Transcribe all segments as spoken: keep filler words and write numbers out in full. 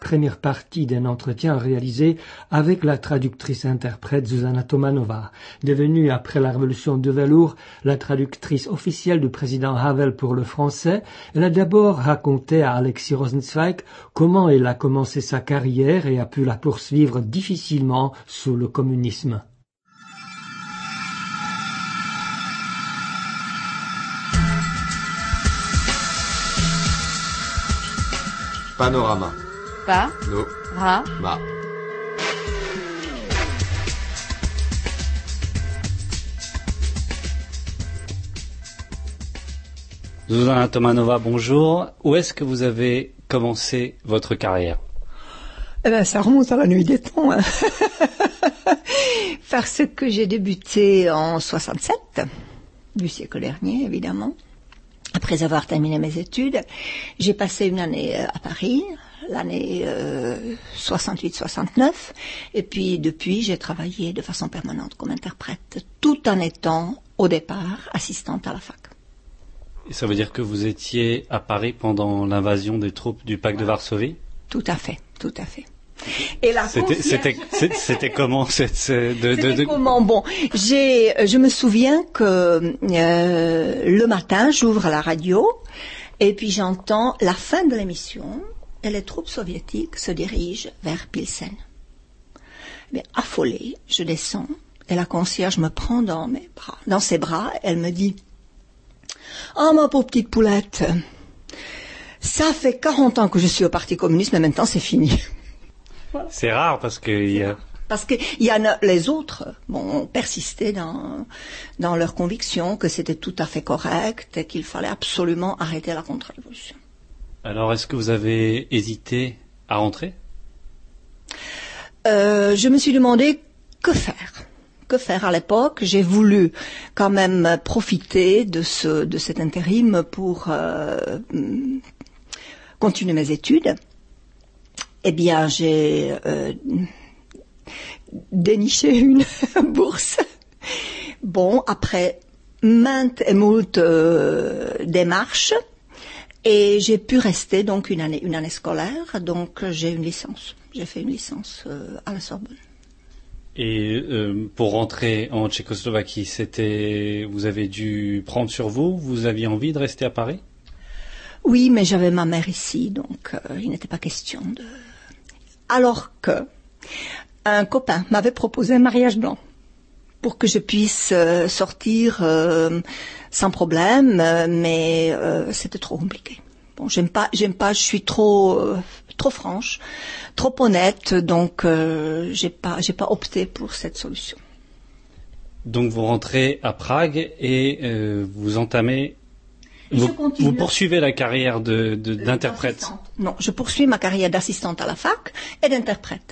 première partie d'un entretien réalisé avec la traductrice-interprète Zuzana Tomanova. Devenue après la révolution de velours la traductrice officielle du président Havel pour le français, elle a d'abord raconté à Alexis Rosenzweig comment elle a commencé sa carrière et a pu la poursuivre difficilement sous le communisme. Panorama. Pa. No. Ra. Ma. Zuzana Tomanova, bonjour. Où est-ce que vous avez commencé votre carrière? Eh ben, ça remonte à la nuit des temps. Hein. Parce que j'ai débuté en soixante-sept, du siècle dernier, évidemment. Après avoir terminé mes études, j'ai passé une année à Paris, l'année euh, soixante-huit soixante-neuf, et puis depuis, j'ai travaillé de façon permanente comme interprète, tout en étant, au départ, assistante à la fac. Et ça veut dire que vous étiez à Paris pendant l'invasion des troupes du pacte de Varsovie? Tout à fait, tout à fait. Et la c'était, c'était, c'était, c'était comment cette, de, de, C'était de... comment Bon, j'ai, je me souviens que euh, le matin, j'ouvre la radio et puis j'entends la fin de l'émission et les troupes soviétiques se dirigent vers Pilsen. Mais affolée, je descends et la concierge me prend dans mes bras, dans ses bras. Elle me dit: "Ah, ma pauvre petite poulette, ça fait quarante ans que je suis au Parti communiste, mais maintenant c'est fini." Voilà. C'est rare parce que il y a... Parce que il y en a les autres, bon, ont persisté dans dans leur conviction que c'était tout à fait correct et qu'il fallait absolument arrêter la contre-révolution. Alors, est-ce que vous avez hésité à rentrer? euh, Je me suis demandé que faire. Que faire à l'époque? J'ai voulu quand même profiter de ce de cet intérim pour euh, continuer mes études. Eh bien, j'ai euh, déniché une bourse. Bon, après maintes et moult euh, démarches, et j'ai pu rester donc une année, une année scolaire. Donc, j'ai une licence. J'ai fait une licence euh, à la Sorbonne. Et euh, pour rentrer en Tchécoslovaquie, c'était, vous avez dû prendre sur vous? Vous aviez envie de rester à Paris? Oui, mais j'avais ma mère ici, donc euh, il n'était pas question de... Alors que un copain m'avait proposé un mariage blanc pour que je puisse euh, sortir euh, sans problème, euh, mais euh, c'était trop compliqué. Bon, j'aime pas, j'aime pas, je suis trop, euh, trop franche, trop honnête, donc euh, j'ai pas, j'ai pas opté pour cette solution. Donc vous rentrez à Prague et euh, vous entamez... Vous, vous poursuivez la carrière de, de, d'interprète? Non, je poursuis ma carrière d'assistante à la fac et d'interprète.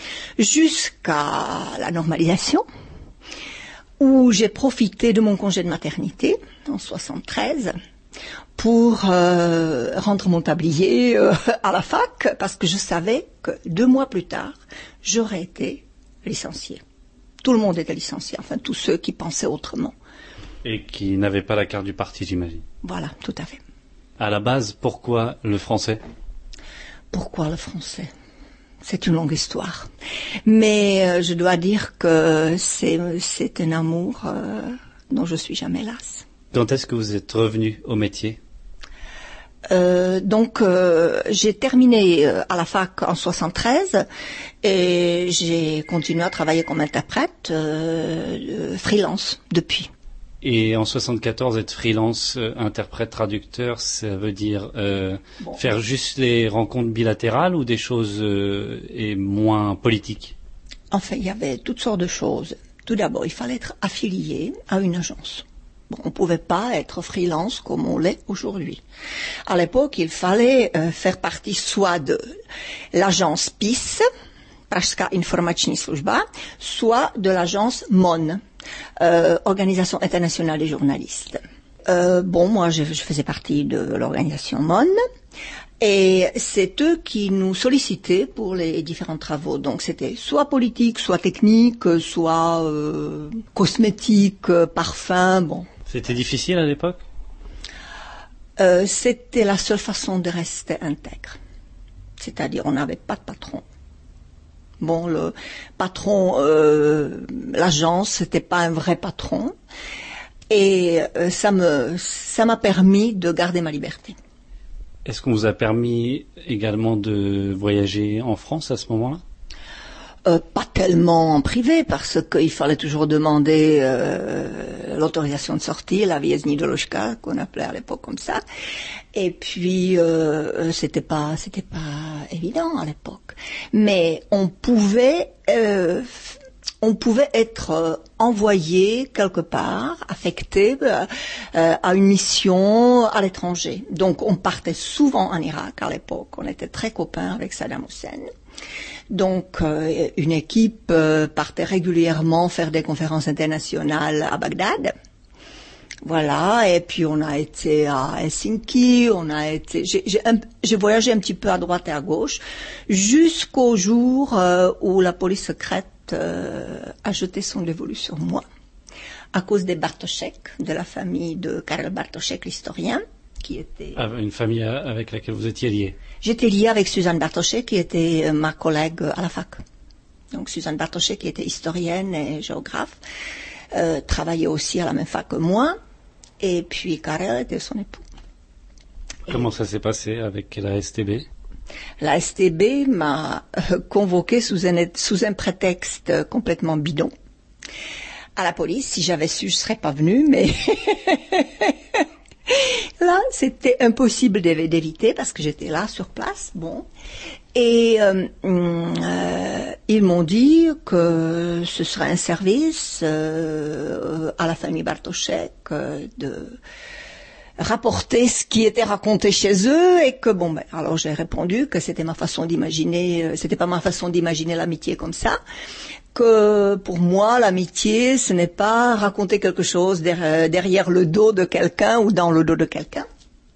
Jusqu'à la normalisation, où j'ai profité de mon congé de maternité, en soixante-treize, pour euh, rendre mon tablier euh, à la fac, parce que je savais que deux mois plus tard, j'aurais été licenciée. Tout le monde était licencié, enfin tous ceux qui pensaient autrement. Et qui n'avaient pas la carte du parti, j'imagine. Voilà, tout à fait. À la base, pourquoi le français? Pourquoi le français? C'est une longue histoire. Mais euh, je dois dire que c'est, c'est un amour euh, dont je suis jamais lasse. Quand est-ce que vous êtes revenu au métier? Euh, donc, euh, j'ai terminé euh, à la fac en soixante-treize et j'ai continué à travailler comme interprète euh, freelance depuis. Et en soixante-quatorze, être freelance, euh, interprète, traducteur, ça veut dire euh, bon, faire juste les rencontres bilatérales ou des choses euh, et moins politiques? Enfin, il y avait toutes sortes de choses. Tout d'abord, il fallait être affilié à une agence. Bon, on ne pouvait pas être freelance comme on l'est aujourd'hui. À l'époque, il fallait euh, faire partie soit de l'agence P I S, Pražská informační služba, soit de l'agence M O N, euh, Organisation internationale des journalistes. Euh, bon, moi, je, je faisais partie de l'organisation M O N, et c'est eux qui nous sollicitaient pour les différents travaux. Donc, c'était soit politique, soit technique, soit euh, cosmétique, parfum, bon. C'était difficile à l'époque? euh, C'était la seule façon de rester intègre. C'est-à-dire, on n'avait pas de patron. Bon, le patron, euh, l'agence, c'était pas un vrai patron. Et euh, ça me, ça m'a permis de garder ma liberté. Est-ce qu'on vous a permis également de voyager en France à ce moment-là ? Euh, pas tellement en privé, parce qu'il fallait toujours demander euh, l'autorisation de sortie, la vyezní doložka, qu'on appelait à l'époque comme ça. Et puis euh, c'était pas, c'était pas évident à l'époque. Mais on pouvait, euh, on pouvait être envoyé quelque part, affecté euh, à une mission à l'étranger. Donc on partait souvent en Irak à l'époque. On était très copains avec Saddam Hussein. Donc, euh, une équipe euh, partait régulièrement faire des conférences internationales à Bagdad. Voilà, et puis on a été à Helsinki, on a été, j'ai, j'ai, un, j'ai voyagé un petit peu à droite et à gauche, jusqu'au jour euh, où la police secrète euh, a jeté son dévolu sur moi, à cause des Bartošek, de la famille de Karel Bartošek, l'historien, qui était... Ah, une famille avec laquelle vous étiez lié. J'étais liée avec Suzanne Bartošek, qui était ma collègue à la fac. Donc Suzanne Bartošek, qui était historienne et géographe, euh, travaillait aussi à la même fac que moi. Et puis Karel était son époux. Comment et ça s'est passé avec la S T B ? La S T B m'a euh, convoqué sous un, sous un prétexte complètement bidon à la police. Si j'avais su, je serais pas venue, mais... Là, c'était impossible d'éviter parce que j'étais là sur place. Bon, et euh, euh, ils m'ont dit que ce serait un service euh, à la famille Bartošek euh, de rapporter ce qui était raconté chez eux et que bon, ben, alors j'ai répondu que c'était ma façon d'imaginer, euh, c'était pas ma façon d'imaginer l'amitié comme ça. Que pour moi, l'amitié, ce n'est pas raconter quelque chose derrière, derrière le dos de quelqu'un ou dans le dos de quelqu'un.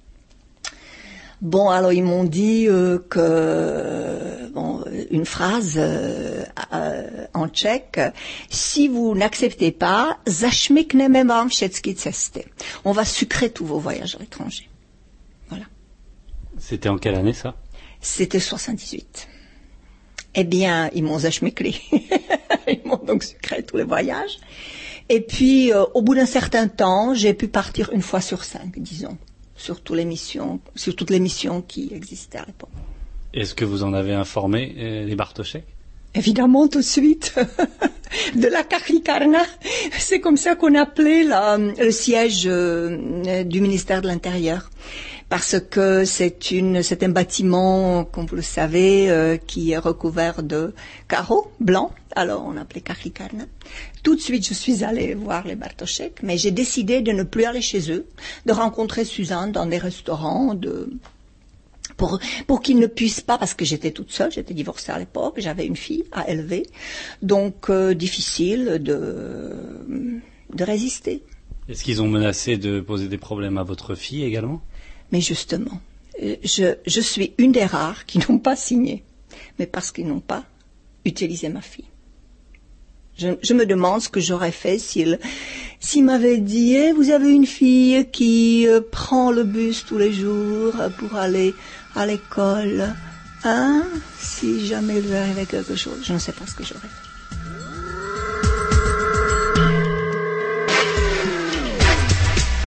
Bon, alors ils m'ont dit euh, que bon, une phrase euh, euh, en tchèque, si vous n'acceptez pas, zašmikneme vám všetky cesty. On va sucrer tous vos voyages à l'étranger. Voilà. C'était en quelle année ça ? C'était soixante-dix-huit. Eh bien, ils m'ont zašmikli. Ils m'ont donc sucré tous les voyages. Et puis, euh, au bout d'un certain temps, j'ai pu partir une fois sur cinq, disons, sur toutes les missions, sur toutes les missions qui existaient à l'époque. Est-ce que vous en avez informé euh, les Bartošek ? Évidemment, tout de suite. De la Kahlikarna. C'est comme ça qu'on appelait la, le siège euh, du ministère de l'Intérieur. Parce que c'est une, c'est un bâtiment, comme vous le savez, euh, qui est recouvert de carreaux blancs. Alors, on appelait Kahlikarna. Tout de suite, je suis allée voir les Bartošek, mais j'ai décidé de ne plus aller chez eux, de rencontrer Suzanne dans des restaurants, de, pour, pour qu'ils ne puissent pas, parce que j'étais toute seule, j'étais divorcée à l'époque, j'avais une fille à élever, donc euh, difficile de, de résister. Est-ce qu'ils ont menacé de poser des problèmes à votre fille également ? Mais justement, je, je suis une des rares qui n'ont pas signé, mais parce qu'ils n'ont pas utilisé ma fille. Je, je me demande ce que j'aurais fait s'ils s'ils m'avaient dit eh, « Vous avez une fille qui euh, prend le bus tous les jours pour aller à l'école. Hein ?» Si jamais il lui arrivait quelque chose, je ne sais pas ce que j'aurais fait.